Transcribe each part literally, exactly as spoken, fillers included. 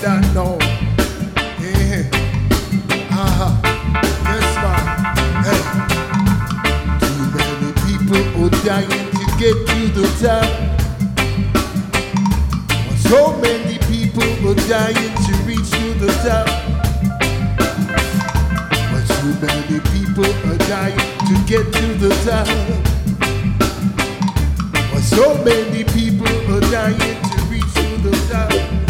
that now. Yeah. Uh-huh. Yes, man. Hey. Too many people are dying to get to the top. So many people are dying to reach to the top. But so many people are dying to get to the top. But so many people are dying to reach to the top.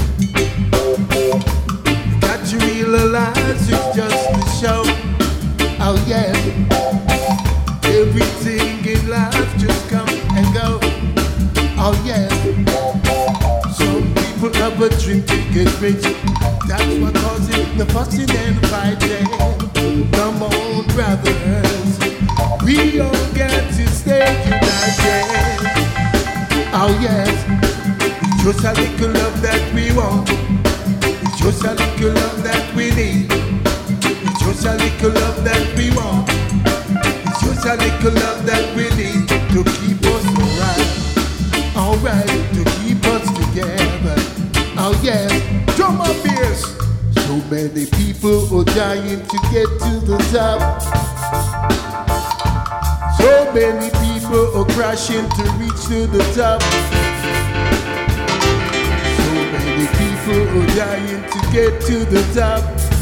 You got to realize it's just a show. Oh yeah. Everything in life just come and go. Oh yeah. Some people have a dream to get rich. That's what causes the fussing and fighting. Come on, brothers. We all got to stay united. Oh yes. It's just a little love that we want. It's just a little love that we need. It's just a little love that we want. It's just a little love that we need to keep us alright. Alright, to keep us together. Oh yeah, drum up beers. So many people are dying to get to the top. So many people are crashing to reach to the top. So many people are dying to get to the top.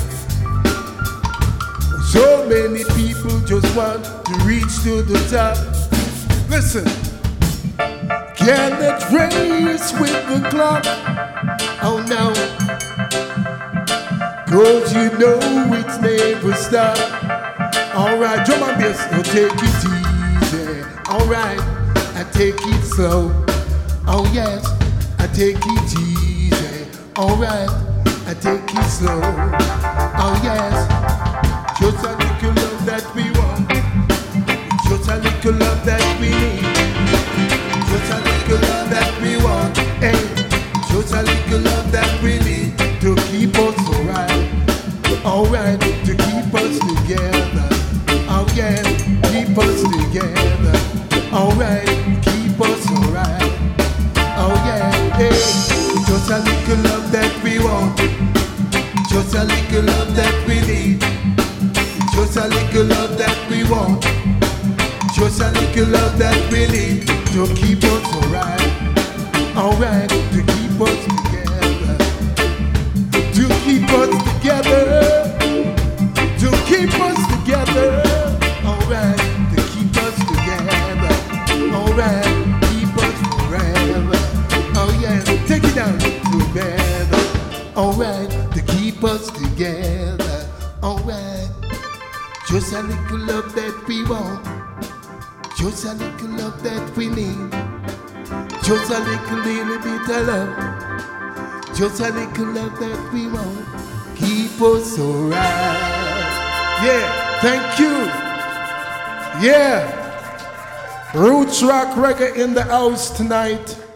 So many people just want to reach to the top. Listen. Cannot race with the clock. Oh no. Cause you know it's never stop. Alright, drum and bass, I'll take it easy. Alright, I take it slow. Oh yes, I take it easy. Alright, I take it slow. Oh yes, just a little love that we want. Just a little love that we need. Just a little love that we want, hey. Just a little love that we need to keep us alright, alright, to keep us together. Oh yeah, keep us together. Alright, keep us alright. Oh yeah, hey. Just a little love that we want. Just a little love that we need. Just a little love that we want. Just a little love that we need to keep us alright, alright, to keep us together, to keep us together, to keep us together, alright, to keep us together, alright, keep us forever, oh yeah, take it down together, alright, to keep us together, alright, just a little love that we want. Just a little love that we need. Just a little, little bit of love. Just a little love that we want. Keep us alright. Yeah, thank you. Yeah. Roots Rock Reggae in the house tonight.